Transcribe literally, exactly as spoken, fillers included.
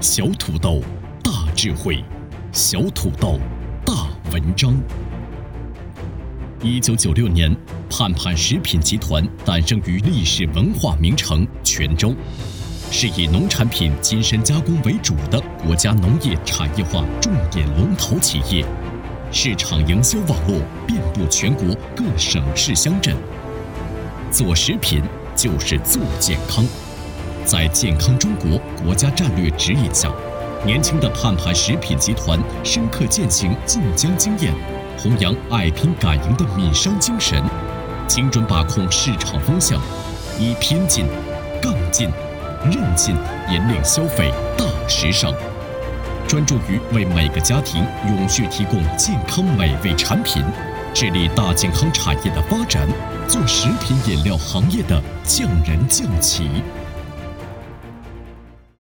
小土豆，大智慧；小土豆，大文章。一九九六年，盼盼食品集团诞生于历史文化名城泉州，是以农产品精深加工为主的国家农业产业化重点龙头企业，市场营销网络遍布全国各省市乡镇。做食品就是做健康。在健康中国国家战略指引下，年轻的盼盼食品集团深刻践行晋江经验，弘扬爱拼敢赢的闽商精神，精准把控市场风向，以拼劲、杠劲、韧劲引领消费大时尚，专注于为每个家庭永续提供健康美味产品，致力大健康产业的发展，做食品饮料行业的匠人匠企。